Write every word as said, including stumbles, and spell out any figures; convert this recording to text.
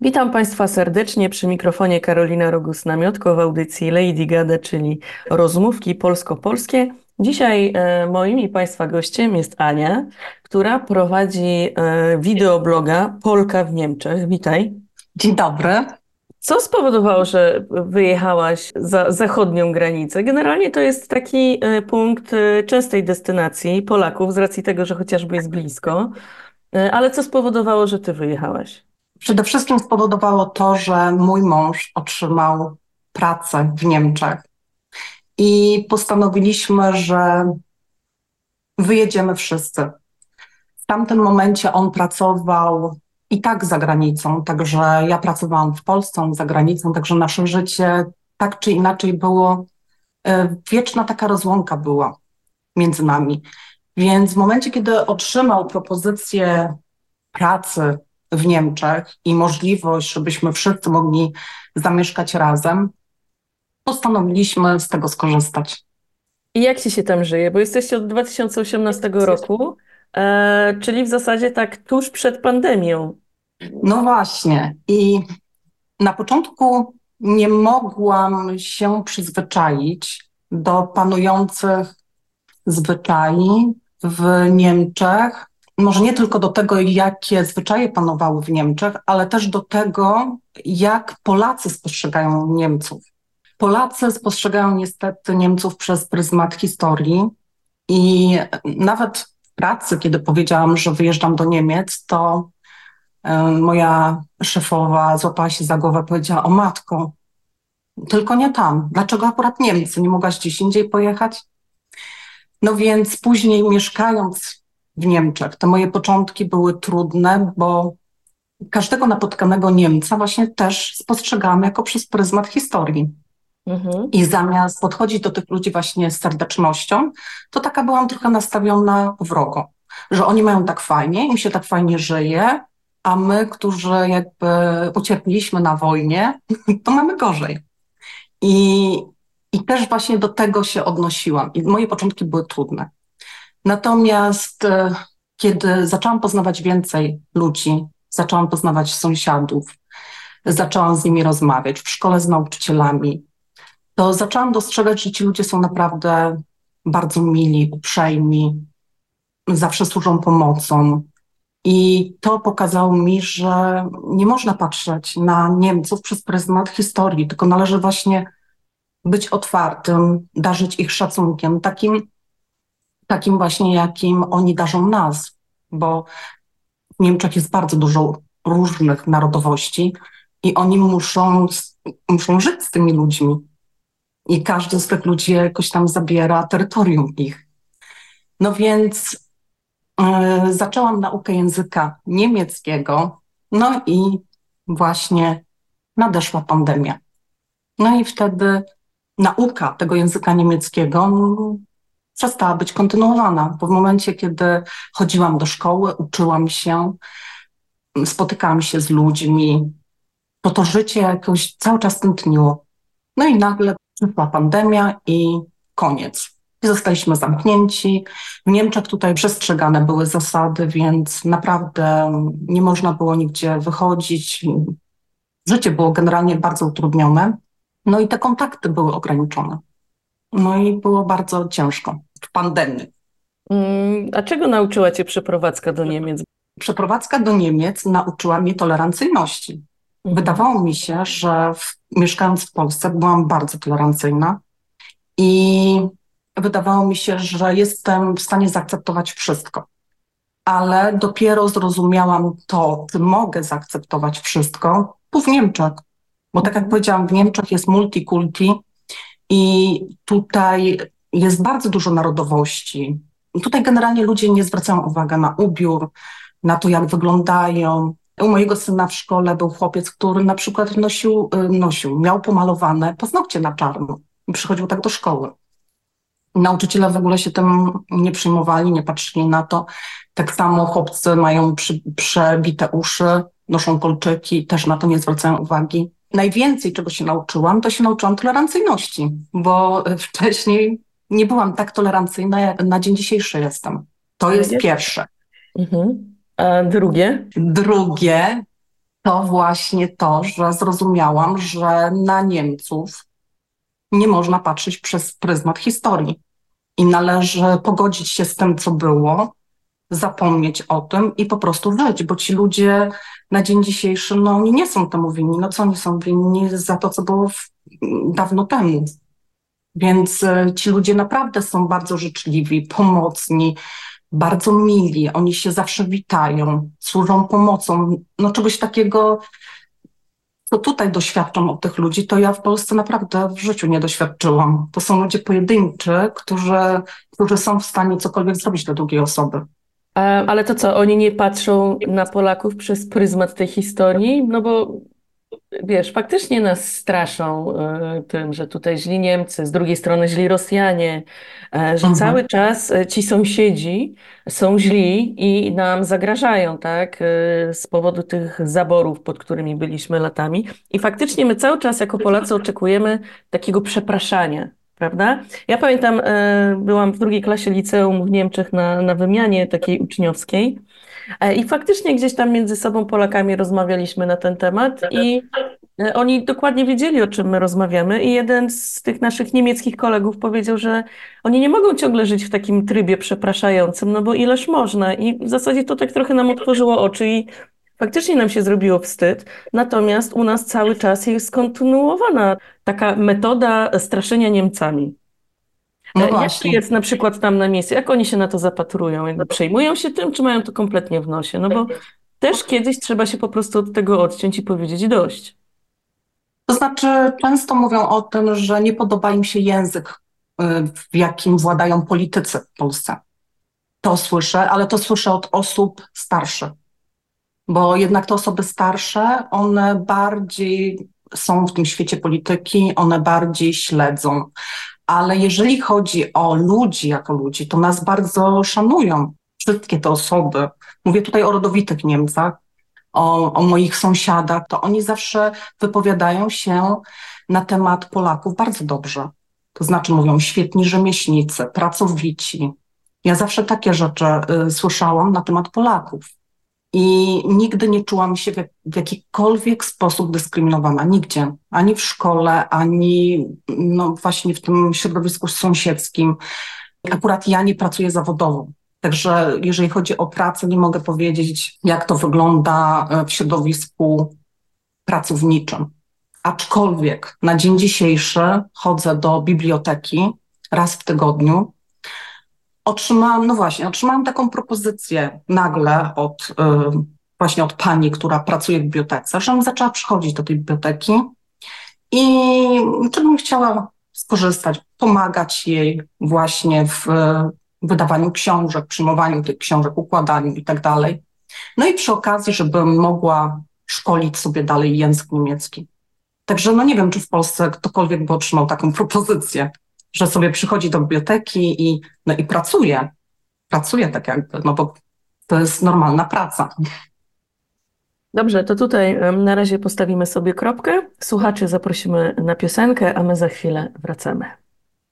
Witam Państwa serdecznie przy mikrofonie Karolina Rogus-Namiotko w audycji Lady Gada, czyli rozmówki polsko-polskie. Dzisiaj e, moim i Państwa gościem jest Ania, która prowadzi e, wideobloga Polka w Niemczech. Witaj. Dzień dobry. Co spowodowało, że wyjechałaś za zachodnią granicę? Generalnie to jest taki e, punkt e, częstej destynacji Polaków z racji tego, że chociażby jest blisko. E, ale co spowodowało, że ty wyjechałaś? Przede wszystkim spowodowało to, że mój mąż otrzymał pracę w Niemczech i postanowiliśmy, że wyjedziemy wszyscy. W tamtym momencie on pracował i tak za granicą, także ja pracowałam w Polsce, on za granicą, także nasze życie tak czy inaczej było, e, wieczna taka rozłąka była między nami. Więc w momencie, kiedy otrzymał propozycję pracy w Niemczech i możliwość, żebyśmy wszyscy mogli zamieszkać razem, postanowiliśmy z tego skorzystać. I jak ci się tam żyje? Bo jesteście od dwa tysiące osiemnastego roku, e, czyli w zasadzie tak tuż przed pandemią. No właśnie. I na początku nie mogłam się przyzwyczaić do panujących zwyczai w Niemczech. Może nie tylko do tego, jakie zwyczaje panowały w Niemczech, ale też do tego, jak Polacy spostrzegają Niemców. Polacy spostrzegają niestety Niemców przez pryzmat historii i nawet w pracy, kiedy powiedziałam, że wyjeżdżam do Niemiec, to e, moja szefowa złapała się za głowę, powiedziała: o matko, tylko nie tam. Dlaczego akurat Niemcy? Nie mogłaś gdzieś indziej pojechać? No więc później mieszkając w Niemczech, te moje początki były trudne, bo każdego napotkanego Niemca właśnie też spostrzegałam jako przez pryzmat historii. Mhm. I zamiast podchodzić do tych ludzi właśnie z serdecznością, to taka byłam trochę nastawiona wrogo, że oni mają tak fajnie, im się tak fajnie żyje, a my, którzy jakby ucierpieliśmy na wojnie, to mamy gorzej. I, i też właśnie do tego się odnosiłam. I moje początki były trudne. Natomiast e, kiedy zaczęłam poznawać więcej ludzi, zaczęłam poznawać sąsiadów, zaczęłam z nimi rozmawiać w szkole z nauczycielami, to zaczęłam dostrzegać, że ci ludzie są naprawdę bardzo mili, uprzejmi, zawsze służą pomocą. I to pokazało mi, że nie można patrzeć na Niemców przez pryzmat historii, tylko należy właśnie być otwartym, darzyć ich szacunkiem, takim, takim właśnie, jakim oni darzą nas, bo w Niemczech jest bardzo dużo różnych narodowości i oni muszą, muszą żyć z tymi ludźmi. I każdy z tych ludzi jakoś tam zabiera terytorium ich. No więc y, zaczęłam naukę języka niemieckiego, no i właśnie nadeszła pandemia. No i wtedy nauka tego języka niemieckiego no, przestała być kontynuowana, bo w momencie, kiedy chodziłam do szkoły, uczyłam się, spotykałam się z ludźmi, to to życie jakoś cały czas tętniło. No i nagle przyszła pandemia i koniec. I zostaliśmy zamknięci. W Niemczech tutaj przestrzegane były zasady, więc naprawdę nie można było nigdzie wychodzić. Życie było generalnie bardzo utrudnione. No i te kontakty były ograniczone. No i było bardzo ciężko w pandemii. Mm, A czego nauczyła cię przeprowadzka do Niemiec? Przeprowadzka do Niemiec nauczyła mnie tolerancyjności. Mhm. Wydawało mi się, że w, mieszkając w Polsce byłam bardzo tolerancyjna i wydawało mi się, że jestem w stanie zaakceptować wszystko. Ale dopiero zrozumiałam to, czy mogę zaakceptować wszystko, tu w Niemczech. Bo tak jak Mhm. powiedziałam, w Niemczech jest multikulti i tutaj jest bardzo dużo narodowości. Tutaj generalnie ludzie nie zwracają uwagi na ubiór, na to, jak wyglądają. U mojego syna w szkole był chłopiec, który na przykład nosił, y, nosił, miał pomalowane paznokcie na czarno i przychodził tak do szkoły. Nauczyciele w ogóle się tym nie przejmowali, nie patrzyli na to. Tak samo chłopcy mają przy, przebite uszy, noszą kolczyki, też na to nie zwracają uwagi. Najwięcej, czego się nauczyłam, to się nauczyłam tolerancyjności, bo y, wcześniej nie byłam tak tolerancyjna, jak na dzień dzisiejszy jestem. To jest Widzisz? pierwsze. Mhm. A drugie? Drugie, to właśnie to, że zrozumiałam, że na Niemców nie można patrzeć przez pryzmat historii i należy pogodzić się z tym, co było, zapomnieć o tym i po prostu żyć, bo ci ludzie na dzień dzisiejszy, no oni nie są temu winni. No co oni są winni za to, co było w, dawno temu? Więc e, ci ludzie naprawdę są bardzo życzliwi, pomocni, bardzo mili. Oni się zawsze witają, służą pomocą. No czegoś takiego, co tutaj doświadczam od tych ludzi, to ja w Polsce naprawdę w życiu nie doświadczyłam. To są ludzie pojedynczy, którzy, którzy są w stanie cokolwiek zrobić dla drugiej osoby. A, ale to co, oni nie patrzą na Polaków przez pryzmat tej historii? No bo wiesz, faktycznie nas straszą e, tym, że tutaj źli Niemcy, z drugiej strony źli Rosjanie, e, że Mhm. cały czas e, ci sąsiedzi są źli i nam zagrażają, tak, e, z powodu tych zaborów, pod którymi byliśmy latami. I faktycznie my cały czas jako Polacy oczekujemy takiego przepraszania. Prawda? Ja pamiętam, e, byłam w drugiej klasie liceum w Niemczech na, na wymianie takiej uczniowskiej. E, I faktycznie gdzieś tam między sobą Polakami rozmawialiśmy na ten temat i e, oni dokładnie wiedzieli, o czym my rozmawiamy. I jeden z tych naszych niemieckich kolegów powiedział, że oni nie mogą ciągle żyć w takim trybie przepraszającym, no bo ileż można. I w zasadzie to tak trochę nam otworzyło oczy i faktycznie nam się zrobiło wstyd. Natomiast u nas cały czas jest kontynuowana taka metoda straszenia Niemcami. No E, Jak to właśnie. jest na przykład tam na miejscu? Jak oni się na to zapatrują? Jakby przejmują się tym, czy mają to kompletnie w nosie? No bo też kiedyś trzeba się po prostu od tego odciąć i powiedzieć dość. To znaczy, często mówią o tym, że nie podoba im się język, y, w jakim władają politycy w Polsce. To słyszę, ale to słyszę od osób starszych, bo jednak te osoby starsze, one bardziej są w tym świecie polityki, one bardziej śledzą. Ale jeżeli chodzi o ludzi jako ludzi, to nas bardzo szanują. Wszystkie te osoby, mówię tutaj o rodowitych Niemcach, o, o moich sąsiadach, to oni zawsze wypowiadają się na temat Polaków bardzo dobrze. To znaczy mówią świetni rzemieślnicy, pracowici. Ja zawsze takie rzeczy y, słyszałam na temat Polaków. I nigdy nie czułam się w, jak, w jakikolwiek sposób dyskryminowana. Nigdzie. Ani w szkole, ani no właśnie w tym środowisku sąsiedzkim. Akurat ja nie pracuję zawodowo. Także jeżeli chodzi o pracę, nie mogę powiedzieć, jak to wygląda e, w środowisku pracowniczym. Aczkolwiek na dzień dzisiejszy chodzę do biblioteki raz w tygodniu. Otrzymałam, no właśnie, otrzymałam taką propozycję nagle od y, właśnie od pani, która pracuje w bibliotece, żebym zaczęła przychodzić do tej biblioteki i czy bym chciała skorzystać, pomagać jej właśnie w wydawaniu książek, przyjmowaniu tych książek, układaniu i tak dalej. No i przy okazji, żebym mogła szkolić sobie dalej język niemiecki. Także no nie wiem, czy w Polsce ktokolwiek by otrzymał taką propozycję, że sobie przychodzi do biblioteki i, no i pracuje. Pracuje tak jakby, no bo to jest normalna praca. Dobrze, to tutaj em, na razie postawimy sobie kropkę. Słuchaczy zaprosimy na piosenkę, a my za chwilę wracamy.